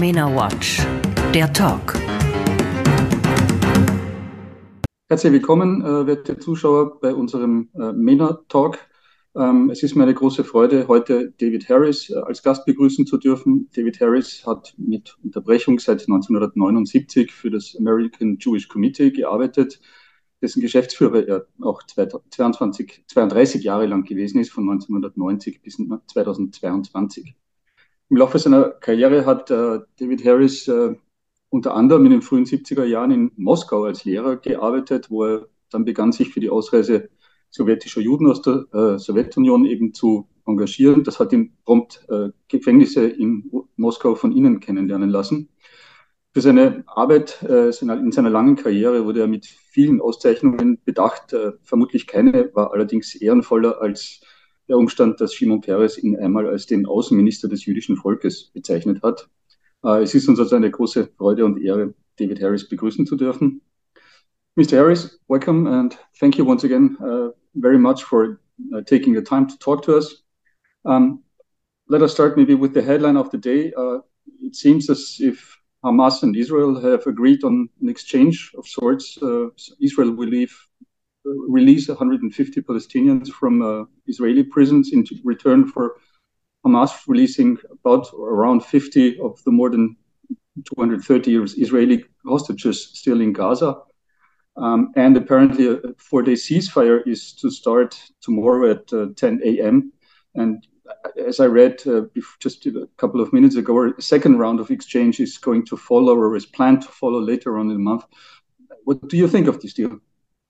MENA Watch, der Talk. Herzlich willkommen, werte Zuschauer, bei unserem MENA Talk. Es ist mir eine große Freude, heute David Harris als Gast begrüßen zu dürfen. David Harris hat mit Unterbrechung seit 1979 für das American Jewish Committee gearbeitet, dessen Geschäftsführer er auch 32 Jahre lang gewesen ist, von 1990 bis 2022. Im Laufe seiner Karriere hat David Harris unter anderem in den frühen 70er Jahren in Moskau als Lehrer gearbeitet, wo er dann begann, sich für die Ausreise sowjetischer Juden aus der Sowjetunion eben zu engagieren. Das hat ihn prompt Gefängnisse in Moskau von innen kennenlernen lassen. Für seine Arbeit in seiner langen Karriere wurde er mit vielen Auszeichnungen bedacht. Vermutlich keine war allerdings ehrenvoller als der Umstand, dass Shimon Peres ihn einmal als den Außenminister des jüdischen Volkes bezeichnet hat. Es ist uns also eine große Freude und Ehre, David Harris begrüßen zu dürfen. Mr. Harris, welcome and thank you once again very much for taking the time to talk to us. Let us start maybe with the headline of the day. It seems as if Hamas and Israel have agreed on an exchange of sorts. Israel will release 150 Palestinians from Israeli prisons in return for Hamas releasing around 50 of the more than 230 Israeli hostages still in Gaza. And apparently a 4-day ceasefire is to start tomorrow at 10 a.m. And as I read just a couple of minutes ago, a second round of exchange is going to follow or is planned to follow later on in the month. What do you think of this deal?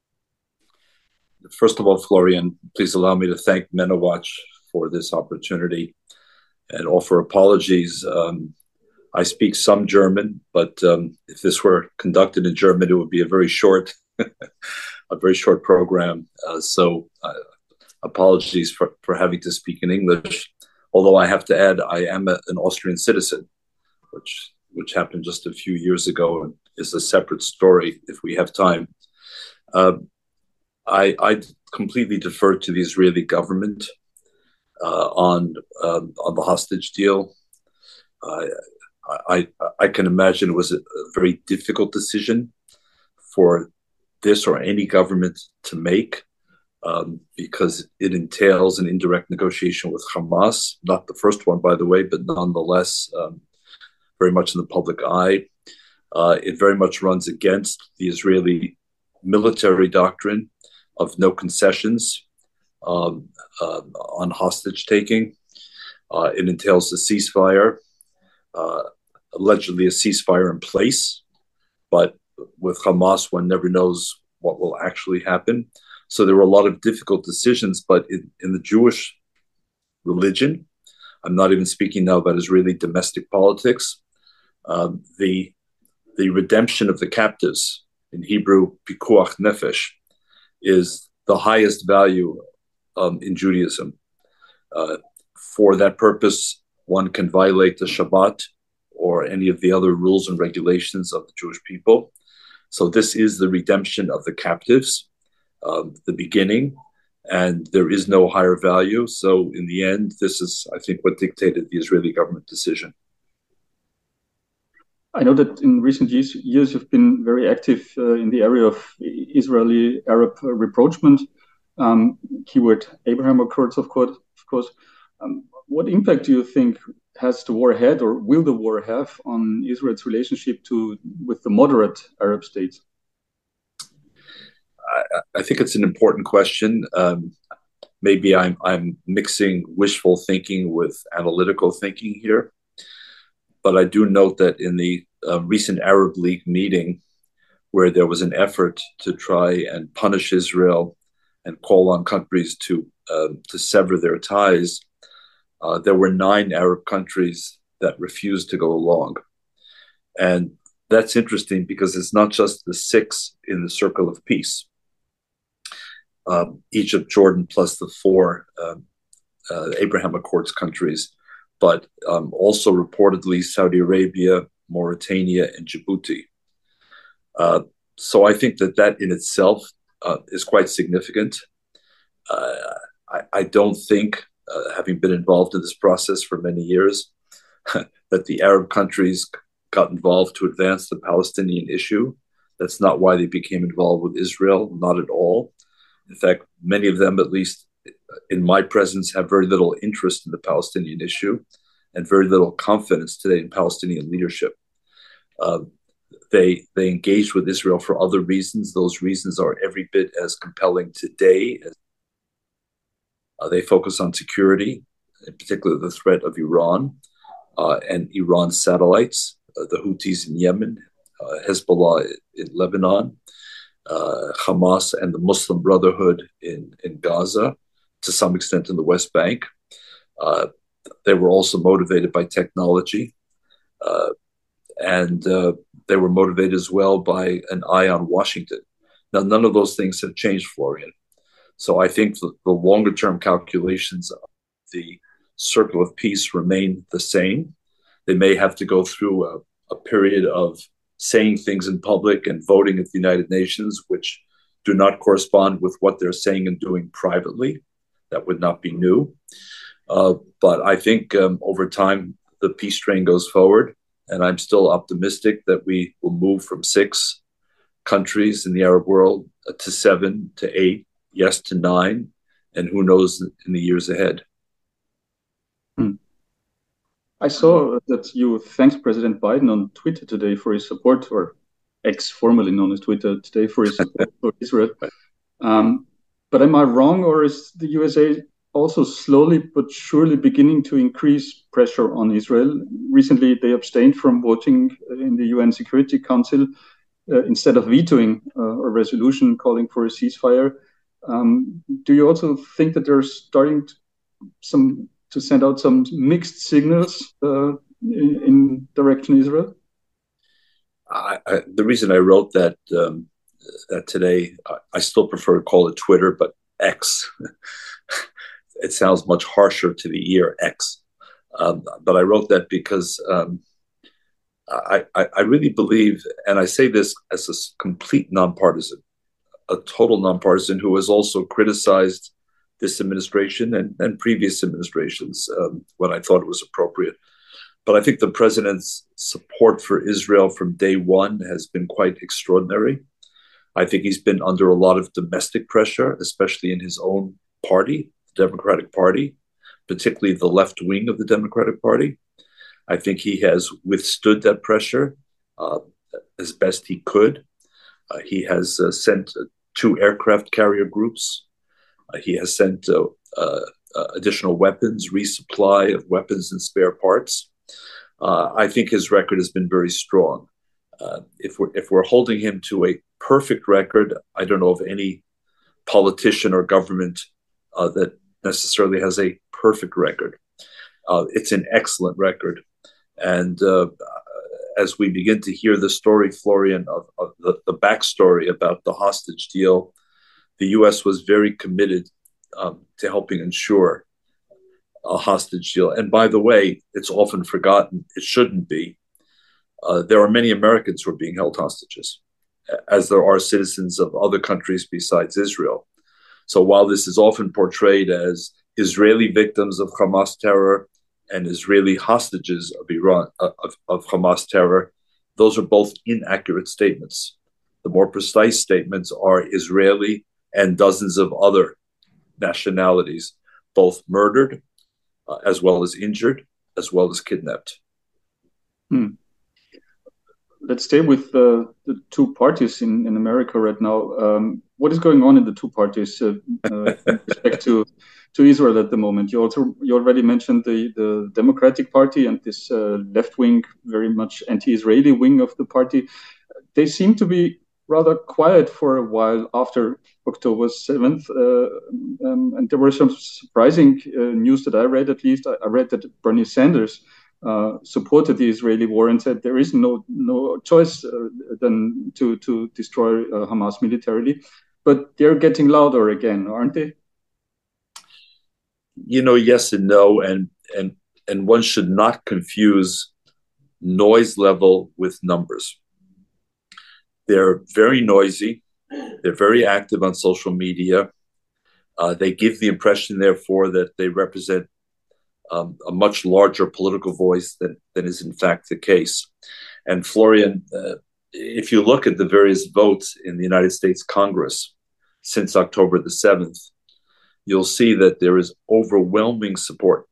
First of all, Florian, please allow me to thank MENA Watch for this opportunity and offer apologies. I speak some German, but if this were conducted in German, it would be a very short program. So apologies for having to speak in English. Although I have to add, I am an Austrian citizen, which happened just a few years ago and is a separate story if we have time. I completely defer to the Israeli government on the hostage deal. I can imagine it was a very difficult decision for this or any government to make because it entails an indirect negotiation with Hamas, not the first one, by the way, but nonetheless very much in the public eye. It very much runs against the Israeli military doctrine of no concessions on hostage taking. It entails a ceasefire, allegedly a ceasefire in place, but with Hamas, one never knows what will actually happen. So there were a lot of difficult decisions, but in the Jewish religion, I'm not even speaking now about Israeli domestic politics, the redemption of the captives, in Hebrew, pikuach nefesh, is the highest value in Judaism. For that purpose, one can violate the Shabbat or any of the other rules and regulations of the Jewish people. So this is the redemption of the captives, the beginning, and there is no higher value. So in the end, this is, I think, what dictated the Israeli government decision. I know that in recent years you've been very active in the area of Israeli-Arab rapprochement, keyword Abraham Accords, of course. What impact do you think has the war had, or will the war have, on Israel's relationship with the moderate Arab states? I think it's an important question. Maybe I'm mixing wishful thinking with analytical thinking here. But I do note that in the recent Arab League meeting, where there was an effort to try and punish Israel and call on countries to sever their ties, there were 9 Arab countries that refused to go along. And that's interesting because it's not just the 6 in the circle of peace. Egypt, Jordan, plus the 4 Abraham Accords countries, but also reportedly Saudi Arabia, Mauritania, and Djibouti. So I think that in itself is quite significant. I don't think, having been involved in this process for many years, that the Arab countries got involved to advance the Palestinian issue. That's not why they became involved with Israel, not at all. In fact, many of them, at least in my presence, have very little interest in the Palestinian issue and very little confidence today in Palestinian leadership. They engage with Israel for other reasons. Those reasons are every bit as compelling today. They focus on security, in particular the threat of Iran and Iran's satellites, the Houthis in Yemen, Hezbollah in Lebanon, Hamas and the Muslim Brotherhood in Gaza, to some extent in the West Bank. They were also motivated by technology, and they were motivated as well by an eye on Washington. Now, none of those things have changed, Florian. So I think the longer-term calculations of the circle of peace remain the same. They may have to go through a period of saying things in public and voting at the United Nations, which do not correspond with what they're saying and doing privately. That would not be new. But I think over time, the peace train goes forward. And I'm still optimistic that we will move from 6 countries in the Arab world to 7 to 8, yes, to 9, and who knows in the years ahead. I saw that you thanked President Biden on Twitter today for his support, or X, formerly known as Twitter, today for his support for Israel. But am I wrong, or is the USA also slowly but surely beginning to increase pressure on Israel? Recently, they abstained from voting in the UN Security Council instead of vetoing a resolution calling for a ceasefire. Do you also think that they're starting to send out some mixed signals in direction Israel? The reason I wrote that today, I still prefer to call it Twitter, but X. It sounds much harsher to the ear, X. But I wrote that because I really believe, and I say this as a complete nonpartisan, a total nonpartisan who has also criticized this administration and previous administrations when I thought it was appropriate. But I think the president's support for Israel from day one has been quite extraordinary. I think he's been under a lot of domestic pressure, especially in his own party, the Democratic Party, particularly the left wing of the Democratic Party. I think he has withstood that pressure as best he could. He has sent 2 aircraft carrier groups. He has sent additional weapons, resupply of weapons and spare parts. I think his record has been very strong. If we're holding him to a perfect record, I don't know of any politician or government that necessarily has a perfect record. It's an excellent record. And as we begin to hear the story, Florian, of the backstory about the hostage deal, the U.S. was very committed to helping ensure a hostage deal. And by the way, it's often forgotten, it shouldn't be. There are many Americans who are being held hostages, as there are citizens of other countries besides Israel. So while this is often portrayed as Israeli victims of Hamas terror and Israeli hostages of Hamas terror, those are both inaccurate statements. The more precise statements are Israeli and dozens of other nationalities, both murdered as well as injured, as well as kidnapped. Let's stay with the 2 parties in America right now. What is going on in the 2 parties in respect to Israel at the moment? You already mentioned the Democratic Party and this left-wing, very much anti-Israeli wing of the party. They seem to be rather quiet for a while after October 7th. And there were some surprising news that I read, at least. I read that Bernie Sanders supported the Israeli war and said there is no choice than to destroy Hamas militarily. But they're getting louder again, aren't they? Yes and no. And one should not confuse noise level with numbers. They're very noisy. They're very active on social media. They give the impression, therefore, that they represent a much larger political voice than is in fact the case. And Florian, if you look at the various votes in the United States Congress since October the 7th, you'll see that there is overwhelming support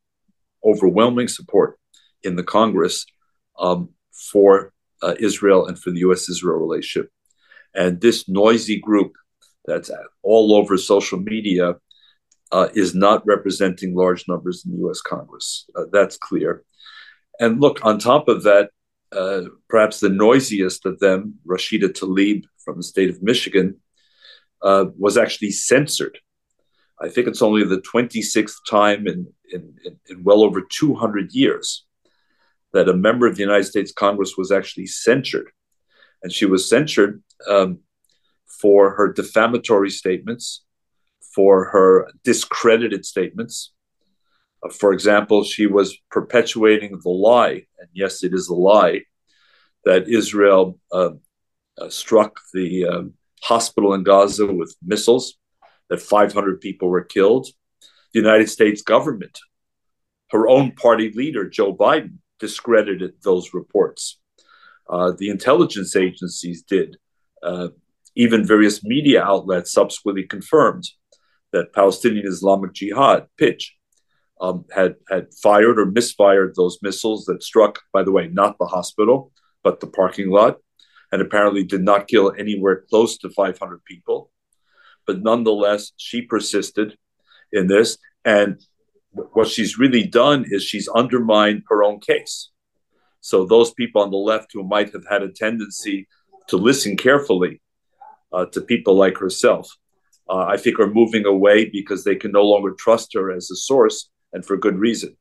in the Congress for Israel and for the U.S.-Israel relationship. And this noisy group that's all over social media is not representing large numbers in the U.S. Congress. That's clear. And look, on top of that, perhaps the noisiest of them, Rashida Tlaib from the state of Michigan, was actually censored. I think it's only the 26th time in well over 200 years that a member of the United States Congress was actually censured. And she was censured for her defamatory statements, for her discredited statements. For example, she was perpetuating the lie, and yes, it is a lie, that Israel struck the hospital in Gaza with missiles, that 500 people were killed. The United States government, her own party leader, Joe Biden, discredited those reports. The intelligence agencies did. Even various media outlets subsequently confirmed that Palestinian Islamic Jihad, PIJ, had fired or misfired those missiles that struck, by the way, not the hospital, but the parking lot, and apparently did not kill anywhere close to 500 people. But nonetheless, she persisted in this. And what she's really done is she's undermined her own case. So those people on the left who might have had a tendency to listen carefully to people like herself, I think are moving away because they can no longer trust her as a source, and for good reason.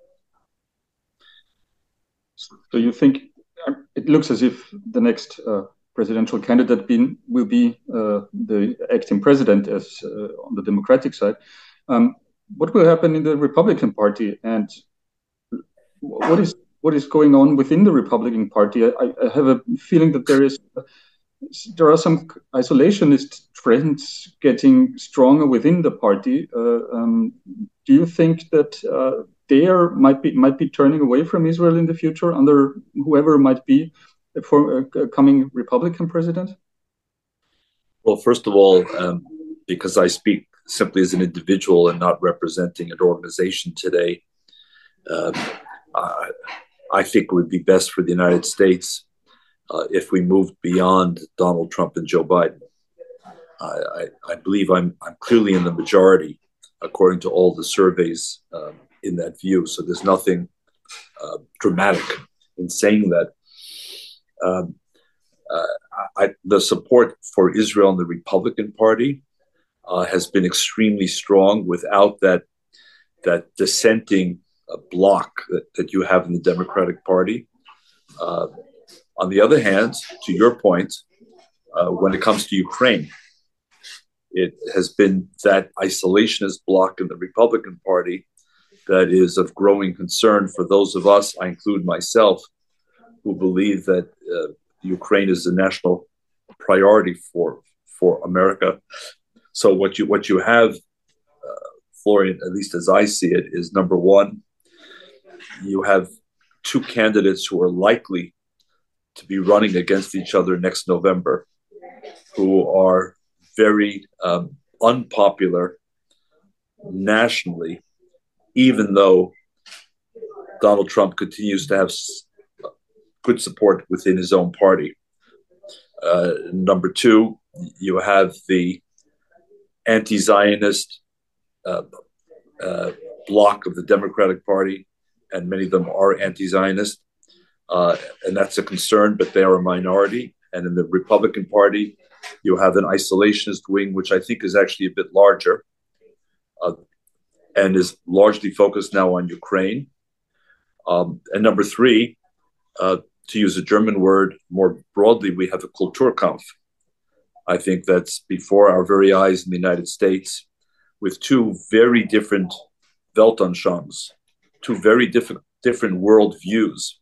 So you think it looks as if the next presidential candidate will be the acting president as on the Democratic side. What will happen in the Republican Party, and what is going on within the Republican Party? I have a feeling that there are some isolationist trends getting stronger within the party. Do you think that they might be turning away from Israel in the future under whoever might be for a coming Republican president? Well, first of all, because I speak simply as an individual and not representing an organization today, I think it would be best for the United States if we moved beyond Donald Trump and Joe Biden. I believe I'm clearly in the majority, according to all the surveys in that view. So there's nothing dramatic in saying that. The support for Israel in the Republican Party has been extremely strong without that dissenting bloc that you have in the Democratic Party. On the other hand, to your point, when it comes to Ukraine, it has been that isolationist bloc in the Republican Party that is of growing concern for those of us, I include myself, who believe that Ukraine is a national priority for America. So what you have, Florian, at least as I see it, is number one, you have two candidates who are likely to be running against each other next November, who are very unpopular nationally, even though Donald Trump continues to have good support within his own party. Number two, you have the anti-Zionist bloc of the Democratic Party, and many of them are anti-Zionist. And that's a concern, but they are a minority. And in the Republican Party, you have an isolationist wing, which I think is actually a bit larger and is largely focused now on Ukraine. And number three, to use a German word more broadly, we have a Kulturkampf. I think that's before our very eyes in the United States, with two very different Weltanschauungs, two very different world views,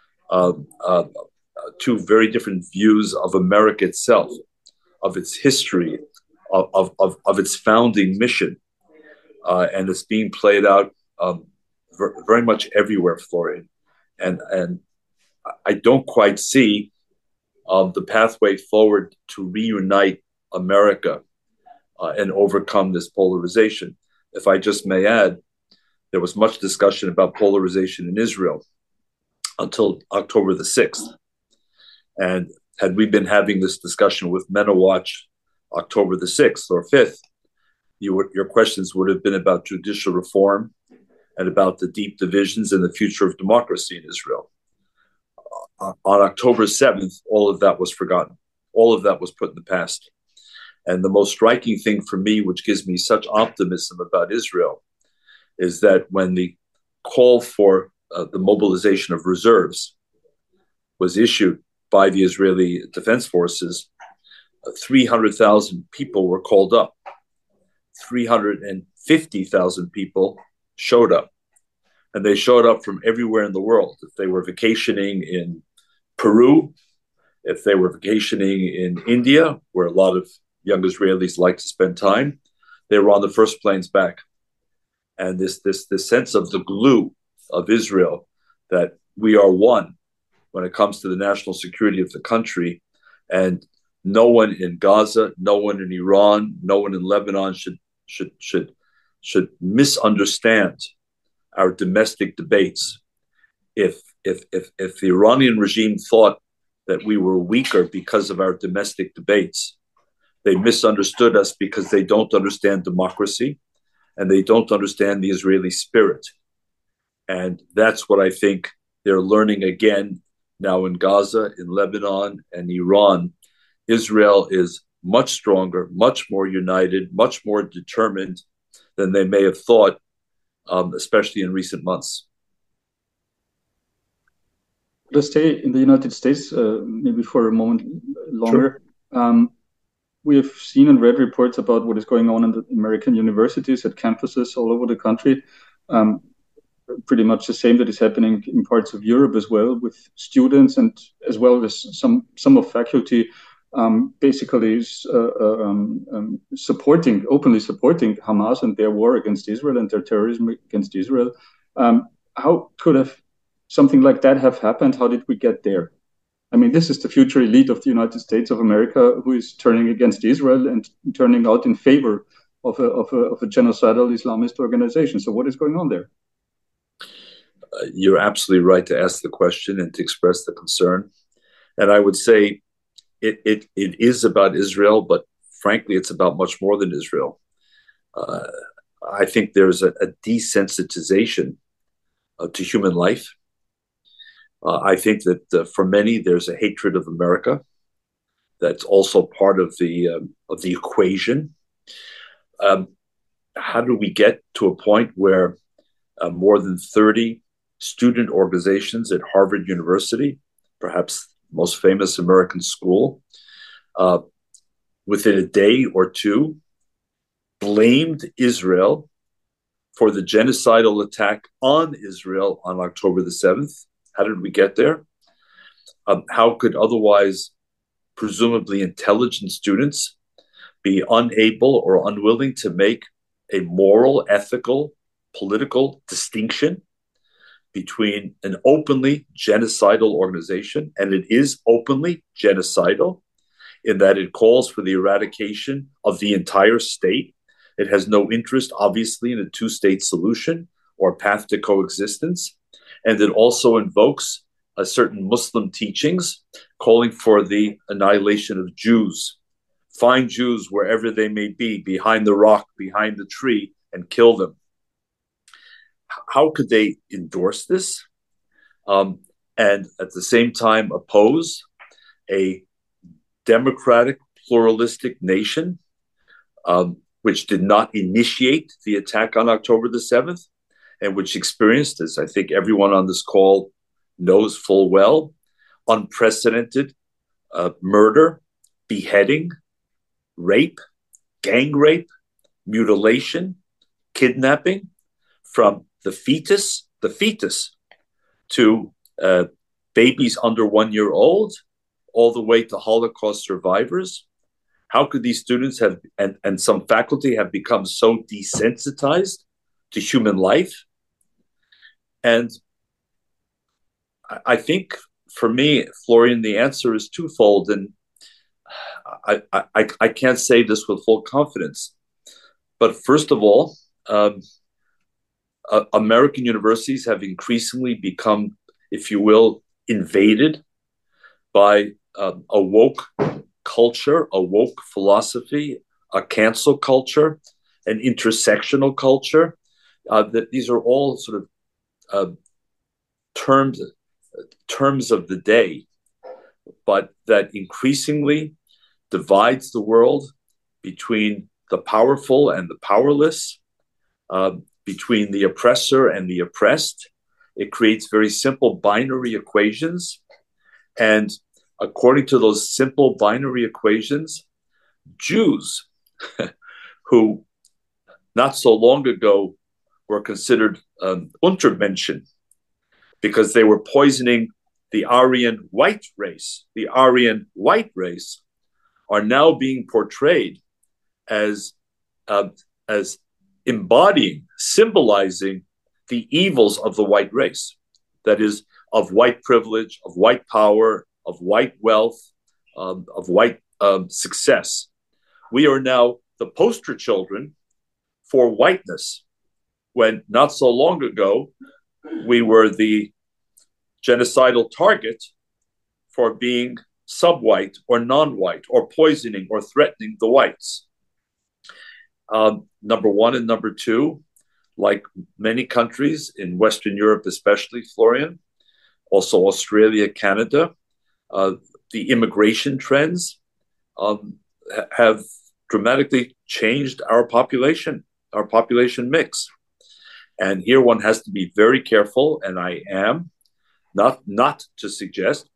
two very different views of America itself, of its history, of its founding mission. And it's being played out very much everywhere, Florian. And I don't quite see the pathway forward to reunite America and overcome this polarization. If I just may add, there was much discussion about polarization in Israel until October the 6th. And had we been having this discussion with MENA Watch October the 6th or 5th, your questions would have been about judicial reform and about the deep divisions and the future of democracy in Israel. On October 7th, all of that was forgotten. All of that was put in the past. And the most striking thing for me, which gives me such optimism about Israel, is that when the call for the mobilization of reserves was issued by the Israeli Defense Forces, 300,000 people were called up. 350,000 people showed up. And they showed up from everywhere in the world. If they were vacationing in Peru, if they were vacationing in India, where a lot of young Israelis like to spend time, they were on the first planes back. And this sense of the glue of Israel, that we are one when it comes to the national security of the country, and no one in Gaza, no one in Iran, no one in Lebanon should misunderstand our domestic debates. If the Iranian regime thought that we were weaker because of our domestic debates, they misunderstood us because they don't understand democracy and they don't understand the Israeli spirit. And that's what I think they're learning again now in Gaza, in Lebanon, and Iran. Israel is much stronger, much more united, much more determined than they may have thought, especially in recent months. Let's stay in the United States, maybe for a moment longer. Sure. We have seen and read reports about what is going on in the American universities at campuses all over the country. Pretty much the same that is happening in parts of Europe as well, with students and as well as some of faculty basically openly supporting Hamas and their war against Israel and their terrorism against Israel. How could have something like that have happened? How did we get there? I mean, this is the future elite of the United States of America who is turning against Israel and turning out in favor of a genocidal Islamist organization. So what is going on there? You're absolutely right to ask the question and to express the concern. And I would say it is about Israel, but frankly, it's about much more than Israel. I think there's a desensitization to human life. I think that for many, there's a hatred of America. That's also part of the equation. How do we get to a point where more than 30 student organizations at Harvard University, perhaps the most famous American school, within a day or two, blamed Israel for the genocidal attack on Israel on October the 7th? How did we get there? How could otherwise presumably intelligent students be unable or unwilling to make a moral, ethical, political distinction between an openly genocidal organization, and it is openly genocidal in that it calls for the eradication of the entire state. It has no interest, obviously, in a two-state solution or path to coexistence. And it also invokes certain Muslim teachings calling for the annihilation of Jews. Find Jews wherever they may be, behind the rock, behind the tree, and kill them. How could they endorse this and at the same time oppose a democratic, pluralistic nation which did not initiate the attack on October the 7th and which experienced, as I think everyone on this call knows full well, unprecedented murder, beheading, rape, gang rape, mutilation, kidnapping, from the fetus to babies under 1 year old, all the way to Holocaust survivors. How could these students have, and some faculty have become so desensitized to human life? And I think for me, Florian, the answer is twofold, and I can't say this with full confidence. But first of all, American universities have increasingly become, if you will, invaded by a woke culture, a woke philosophy, a cancel culture, an intersectional culture. That these are all sort of terms of the day, but that increasingly divides the world between the powerful and the powerless, between the oppressor and the oppressed. It creates very simple binary equations. And according to those simple binary equations, Jews, who not so long ago were considered Untermenschen because they were poisoning the Aryan white race, are now being portrayed as embodying, symbolizing the evils of the white race. That is, of white privilege, of white power, of white wealth, of white success. We are now the poster children for whiteness, when not so long ago, we were the genocidal target for being sub-white or non-white or poisoning or threatening the whites. Number one, and number two, like many countries in Western Europe, especially, Florian, also Australia, Canada, the immigration trends have dramatically changed our population mix. And here one has to be very careful, and I am, not to suggest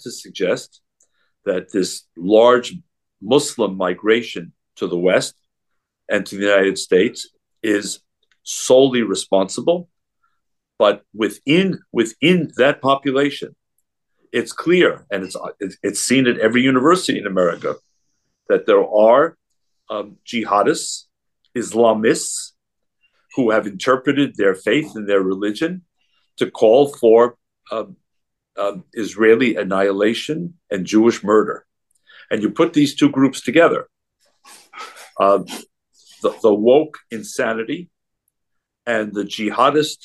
that this large Muslim migration to the West and to the United States is solely responsible. But within that population, it's clear, and it's seen at every university in America, that there are jihadists, Islamists, who have interpreted their faith and their religion to call for Israeli annihilation and Jewish murder. And you put these two groups together, the woke insanity and the jihadist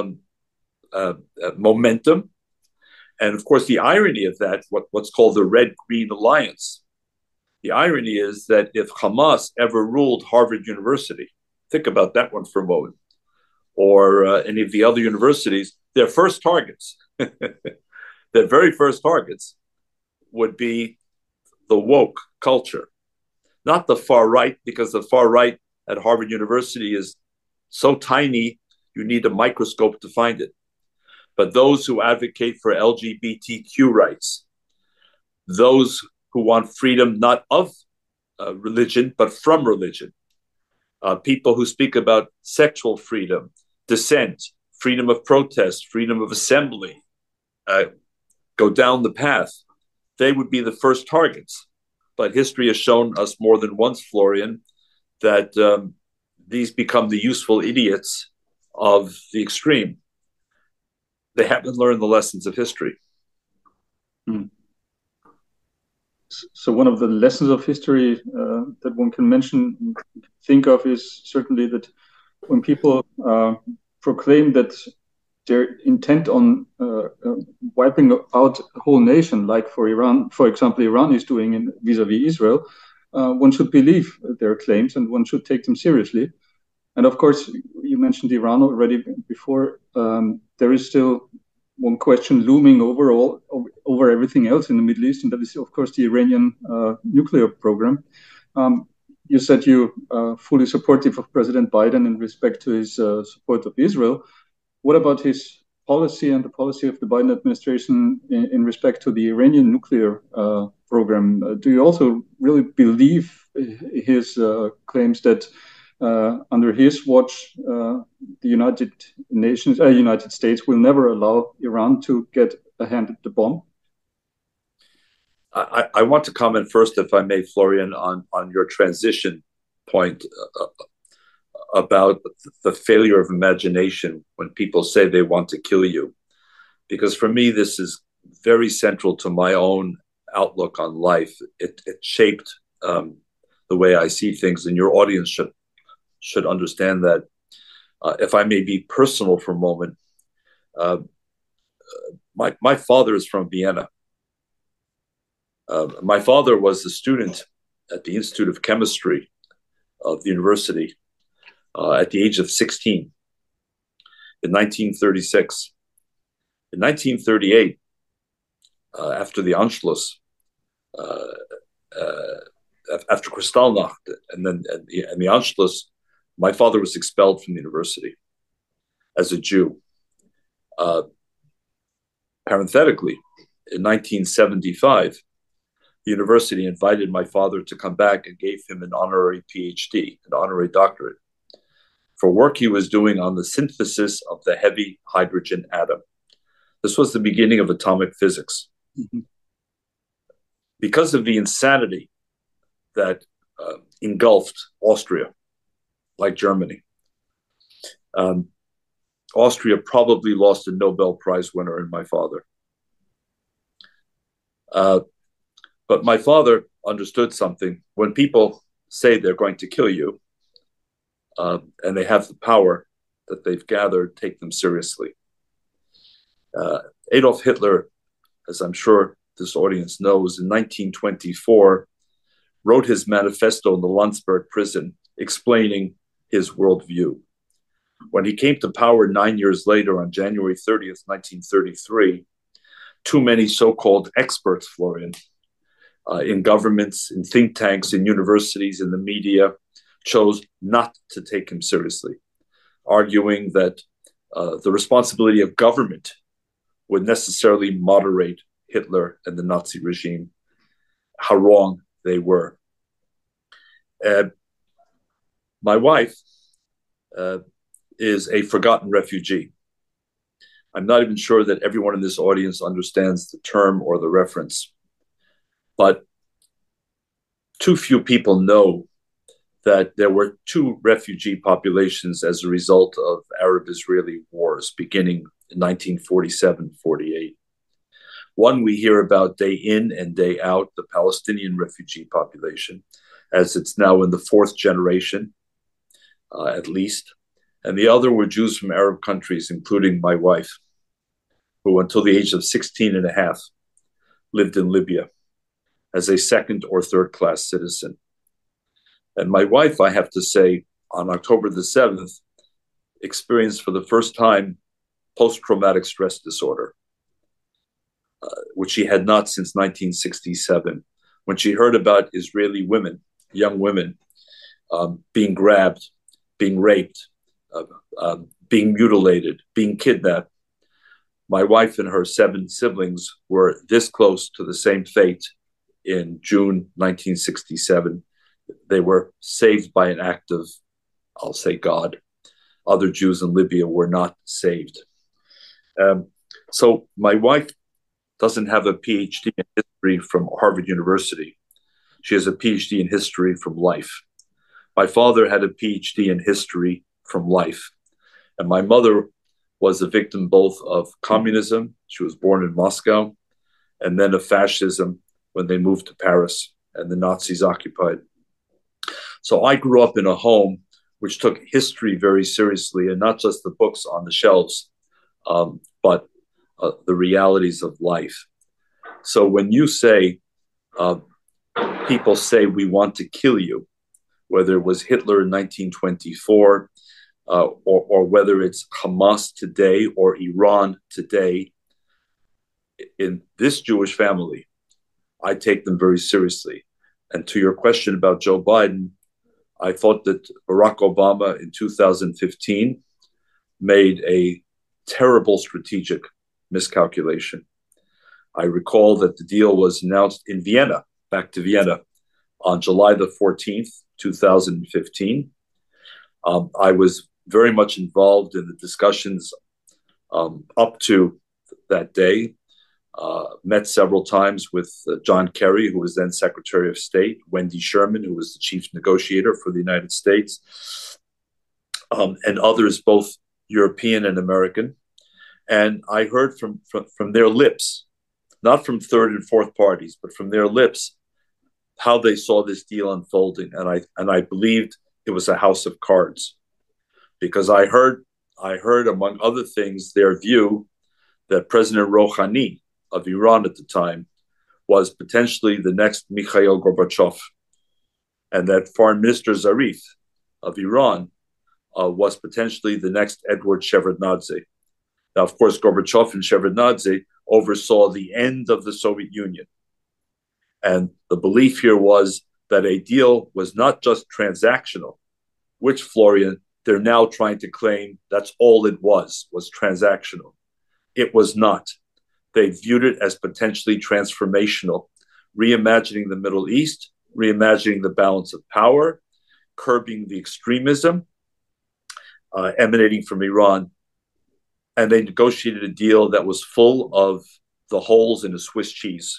momentum. And of course, the irony of that, what's called the Red-Green Alliance, the irony is that if Hamas ever ruled Harvard University, think about that one for a moment, or any of the other universities, their first targets, their very first targets would be the woke culture, not the far right, because the far right at Harvard University is so tiny, you need a microscope to find it. But those who advocate for LGBTQ rights, those who want freedom not of religion, but from religion, people who speak about sexual freedom, dissent, freedom of protest, freedom of assembly, go down the path, they would be the first targets. But history has shown us more than once, Florian, that these become the useful idiots of the extreme. They haven't learned the lessons of history. Hmm. So one of the lessons of history that one can think of is certainly that when people proclaim that they're intent on wiping out a whole nation, like for Iran, for example, Iran is doing vis-a-vis Israel, one should believe their claims and one should take them seriously. And of course, you mentioned Iran already before. There is still one question looming over everything else in the Middle East, and that is, of course, the Iranian nuclear program. You said you are fully supportive of President Biden in respect to his support of Israel. What about his policy and the policy of the Biden administration in respect to the Iranian nuclear program? Do you also really believe his claims that under his watch, the United States will never allow Iran to get a hand at the bomb? I want to comment first, if I may, Florian, on your transition point about the failure of imagination when people say they want to kill you. Because for me, this is very central to my own outlook on life. It shaped the way I see things, and your audience should understand that. If I may be personal for a moment, my father is from Vienna. My father was a student at the Institute of Chemistry of the university at the age of 16 in 1936. In 1938, after the Anschluss, after Kristallnacht and the Anschluss, my father was expelled from the university as a Jew. Parenthetically, in 1975, the university invited my father to come back and gave him an honorary PhD, an honorary doctorate, for work he was doing on the synthesis of the heavy hydrogen atom. This was the beginning of atomic physics. Mm-hmm. Because of the insanity that engulfed Austria, like Germany, Austria probably lost a Nobel Prize winner in my father. But my father understood something. When people say they're going to kill you, and they have the power that they've gathered, take them seriously. Adolf Hitler, as I'm sure this audience knows, in 1924, wrote his manifesto in the Landsberg prison explaining his worldview. When he came to power 9 years later, on January 30th, 1933, too many so-called experts, Florian, in governments, in think tanks, in universities, in the media, chose not to take him seriously, arguing that the responsibility of government would necessarily moderate Hitler and the Nazi regime. How wrong they were. My wife is a forgotten refugee. I'm not even sure that everyone in this audience understands the term or the reference, but too few people know that there were two refugee populations as a result of Arab-Israeli wars beginning in 1947-48. One we hear about day in and day out, the Palestinian refugee population, as it's now in the fourth generation, at least. And the other were Jews from Arab countries, including my wife, who until the age of 16 and a half lived in Libya as a second or third class citizen. And my wife, I have to say, on October the 7th, experienced for the first time post-traumatic stress disorder, which she had not since 1967, when she heard about Israeli women, young women, being grabbed, being raped, being mutilated, being kidnapped. My wife and her 7 siblings were this close to the same fate in June 1967. They were saved by an act of, I'll say, God. Other Jews in Libya were not saved. So my wife doesn't have a PhD in history from Harvard University. She has a PhD in history from life. My father had a PhD in history from life. And my mother was a victim both of communism, she was born in Moscow, and then of fascism when they moved to Paris and the Nazis occupied. So I grew up in a home which took history very seriously, and not just the books on the shelves, but the realities of life. So when you say, people say we want to kill you, whether it was Hitler in 1924, or whether it's Hamas today or Iran today, in this Jewish family, I take them very seriously. And to your question about Joe Biden, I thought that Barack Obama in 2015 made a terrible strategic miscalculation. I recall that the deal was announced in Vienna, back to Vienna, on July the 14th, 2015. I was very much involved in the discussions up to that day. Met several times with John Kerry, who was then Secretary of State, Wendy Sherman, who was the chief negotiator for the United States, and others, both European and American. And I heard from their lips not from third and fourth parties, but from their lips, how they saw this deal unfolding. And I believed it was a house of cards, because I heard, among other things, their view that President Rouhani of Iran at the time was potentially the next Mikhail Gorbachev, and that Foreign Minister Zarif of Iran was potentially the next Edward Shevardnadze. Now, of course, Gorbachev and Shevardnadze oversaw the end of the Soviet Union. And the belief here was that a deal was not just transactional, which, Florian, they're now trying to claim that's all it was transactional. It was not. They viewed it as potentially transformational, reimagining the Middle East, reimagining the balance of power, curbing the extremism emanating from Iran. And they negotiated a deal that was full of the holes in a Swiss cheese.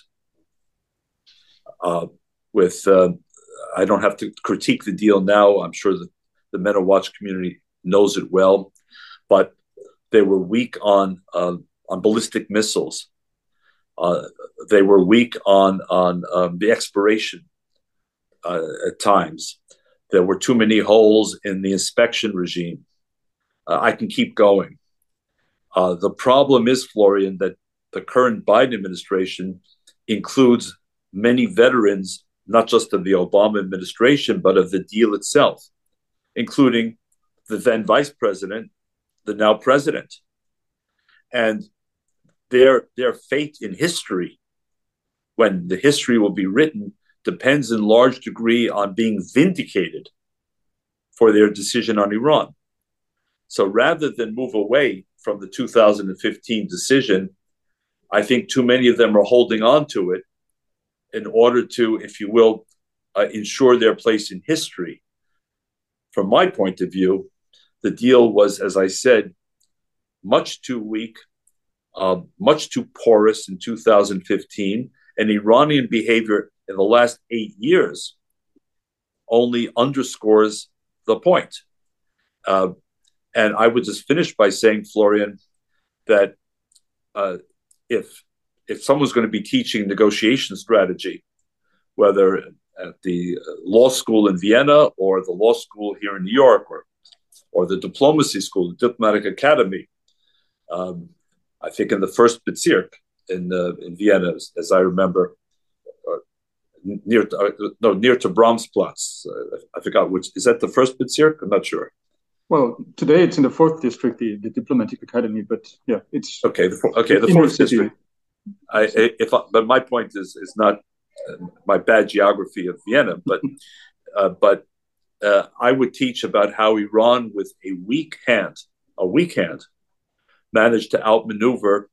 I don't have to critique the deal now. I'm sure that the Men of Watch community knows it well, but they were weak on ballistic missiles. They were weak on the exploration at times. There were too many holes in the inspection regime. I can keep going. The problem is, Florian, that the current Biden administration includes many veterans, not just of the Obama administration, but of the deal itself, including the then vice president, the now president. And their fate in history, when the history will be written, depends in large degree on being vindicated for their decision on Iran. So rather than move away from the 2015 decision, I think too many of them are holding on to it in order to, if you will, ensure their place in history. From my point of view, the deal was, as I said, much too weak, much too porous in 2015, and Iranian behavior in the last 8 years only underscores the point. And I would just finish by saying, Florian, that if someone's going to be teaching negotiation strategy, whether at the law school in Vienna or the law school here in New York, or the diplomacy school, the diplomatic academy, I think in the first Bezirk in Vienna, as I remember, near to Brahmsplatz. I forgot which. Is that the first Bezirk? I'm not sure. Well, today it's in the 4th district, the diplomatic academy, but yeah, it's okay. The 4th district. But my point is not my bad geography of Vienna, but I would teach about how Iran, with a weak hand, managed to outmaneuver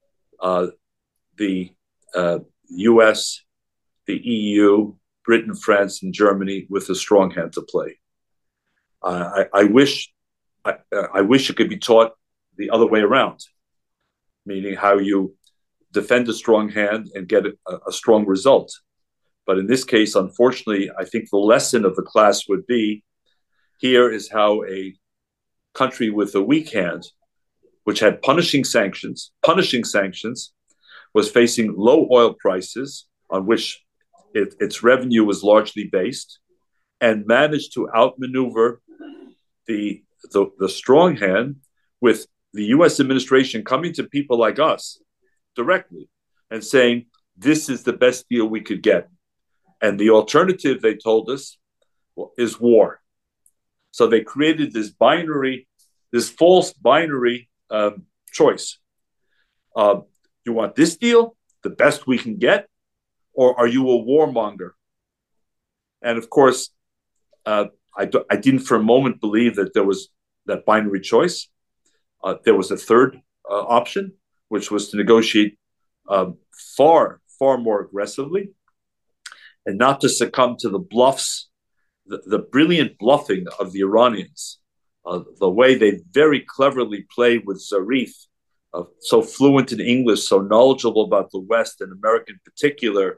the U.S., the EU, Britain, France, and Germany with a strong hand to play. I wish it could be taught the other way around, meaning how you defend a strong hand and get a strong result. But in this case, unfortunately, I think the lesson of the class would be, here is how a country with a weak hand, which had punishing sanctions, was facing low oil prices on which its revenue was largely based, and managed to outmaneuver the strong hand, with the U.S. administration coming to people like us directly and saying, this is the best deal we could get. And the alternative, they told us, is war. So they created this false binary choice. You want this deal, the best we can get, or are you a warmonger? And of course, I didn't for a moment believe that there was that binary choice. There was a third option, which was to negotiate far more aggressively, and not to succumb to the bluffs, the brilliant bluffing of the Iranians, the way they very cleverly played with Zarif, so fluent in English, so knowledgeable about the West and America in particular,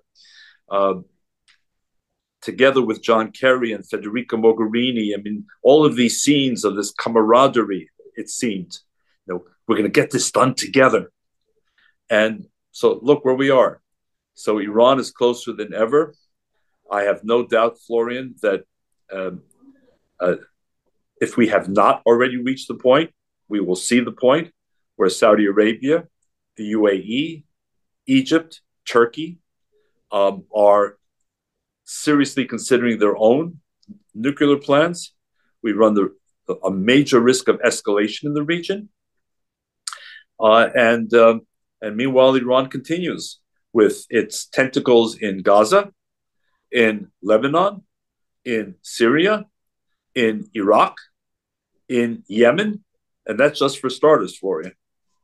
together with John Kerry and Federica Mogherini. I mean, all of these scenes of this camaraderie, it seemed, we're going to get this done together. And So look where we are. So Iran is closer than ever. I have no doubt, Florian, that if we have not already reached the point, we will see the point where Saudi Arabia, the UAE, Egypt, Turkey are seriously considering their own nuclear plans. We run a major risk of escalation in the region. And meanwhile, Iran continues with its tentacles in Gaza, in Lebanon, in Syria, in Iraq, in Yemen. And that's just for starters, Florian.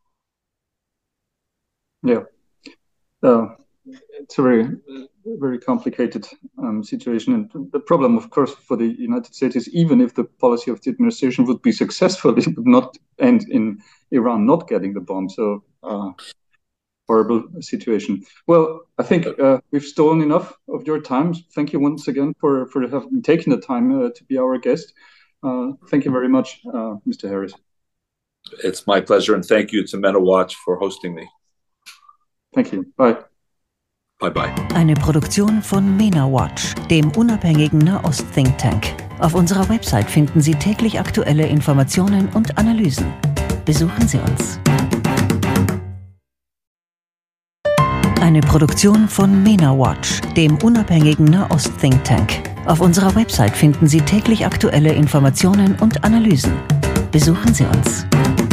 Yeah. It's a very, very complicated situation. And the problem, of course, for the United States is even if the policy of the administration would be successful, it would not end in Iran not getting the bomb. So horrible situation. Well, I think we've stolen enough of your time. Thank you once again for having taken the time to be our guest. Thank you very much, Mr. Harris. It's my pleasure, and thank you to MENA Watch for hosting me. Thank you. Bye. Bye-bye. Eine Produktion von MENA Watch, dem unabhängigen Nahost-Think Tank. Auf unserer Website finden Sie täglich aktuelle Informationen und Analysen. Besuchen Sie uns. Eine Produktion von MENA Watch, dem unabhängigen Nahost-Think Tank. Auf unserer Website finden Sie täglich aktuelle Informationen und Analysen. Besuchen Sie uns.